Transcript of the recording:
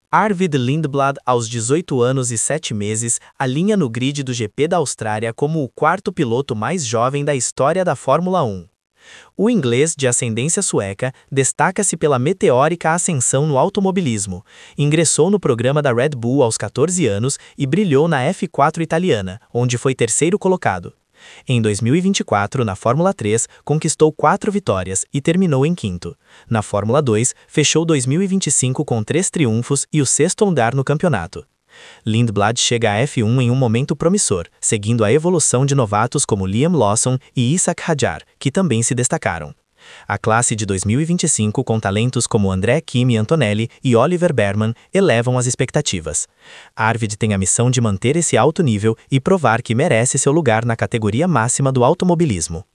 Arvid Lindblad, aos 18 anos e 7 meses, alinha no grid do GP da Austrália como o quarto piloto mais jovem da história da Fórmula 1. O inglês, de ascendência sueca, destaca-se pela meteórica ascensão no automobilismo. Ingressou no programa da Red Bull aos 14 anos e brilhou na F4 italiana, onde foi terceiro colocado. Em 2024, na Fórmula 3, conquistou 4 vitórias e terminou em quinto. Na Fórmula 2, fechou 2025 com 3 triunfos e o sexto lugar no campeonato. Lindblad chega à F1 em um momento promissor, seguindo a evolução de novatos como Liam Lawson e Isack Hadjar, que também se destacaram. A classe de 2025, com talentos como André Kimi Antonelli e Oliver Behrman, elevam as expectativas. Arvid tem a missão de manter esse alto nível e provar que merece seu lugar na categoria máxima do automobilismo.